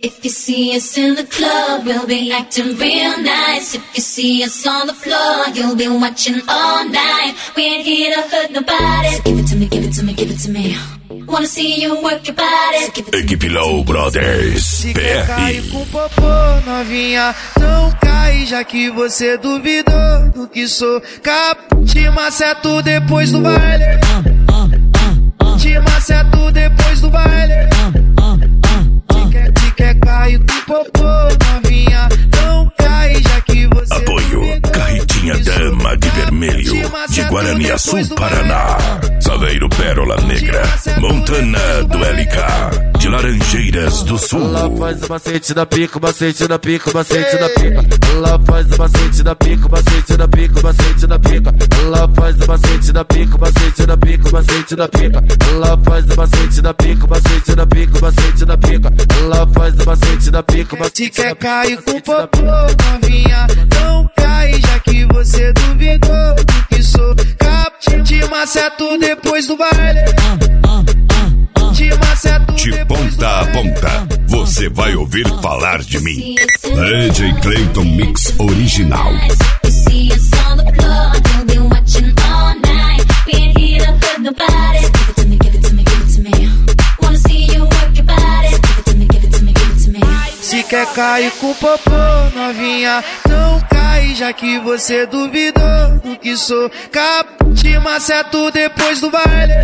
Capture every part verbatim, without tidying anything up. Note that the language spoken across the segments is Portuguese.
If you see us in the club, we'll be acting real nice. If you see us on the floor, you'll be watching all night. We ain't here to hurt nobody. So give it to me, give it to me, give it to me. Wanna see you work your body. So give it to Equipe Low Brothers P R. Cai com popô, novinha, não cai, já que você duvidou do que sou. Capo, te maceto depois do baile. Te maceto depois do baile. Se quer, se quer cair com popô, novinha, não cai, já que você Apoio duvidou. Carretinha Dama de Vermelho, de Guaraniaçu, Paraná. Saveiro Pérola Negra, Montana do L K, de Laranjeiras do Sul. Ela faz o macete da pica, o macete da pica, o macete da pica. Ela faz o macete da pica, o macete da pica, o macete da pica. Ela faz o macete da pica, o macete da pica, o macete da pica. Ela faz o macete da pica, o macete da pica, o macete da pica. Ela faz o macete da pica, o macete Se quer cair com popô, novinha, não cai, já que você duvidou do que sou. Capo, te maceto depois do baile. Te maceto De depois do ponta a baile. ponta, você vai ouvir falar de mim. D J Clayton Mix Original. If you see us on the floor, you'll be watching all night. We ain't here to hurt nobody. So give it to me, give it to me, give it to me. Wanna see you work your body. So give it to me, give it to me, give it to me. Se quer cair com popô, novinha, não cai, já que você duvidou do que sou. Capo, te maceto depois do baile.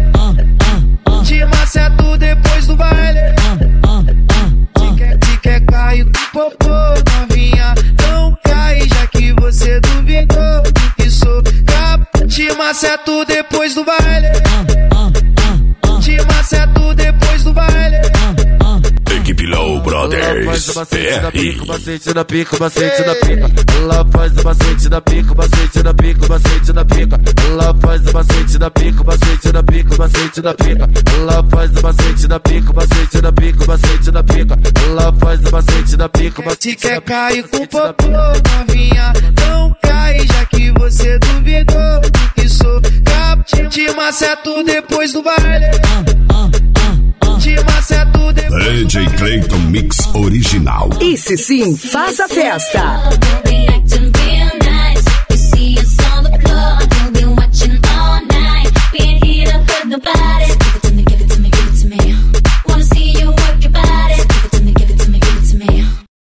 Te maceto depois do baile. Se quer, se quer cair com popô, novinha, não cai, já que você duvidou do que sou. Capo, te maceto depois do baile. Te maceto depois do baile. Equipe Low Ela faz Brothers o P macete da R. pica, o macete da pica, o macete da pica. Ela faz o macete da pica, o macete da pica, o macete da pica. Ela faz o macete da pica, o macete da pica, o macete da pica. Ela faz o macete da pica, o macete da pica, o macete da pica. Ela faz o macete da pica, o Se macete quer da cair com pica, popô, novinha, não cai, já que você duvidou do que sou. Capo, te, te maceto depois do baile. Te maceto depois D J Clayton Mix Original. Esse sim faz a festa. We'll be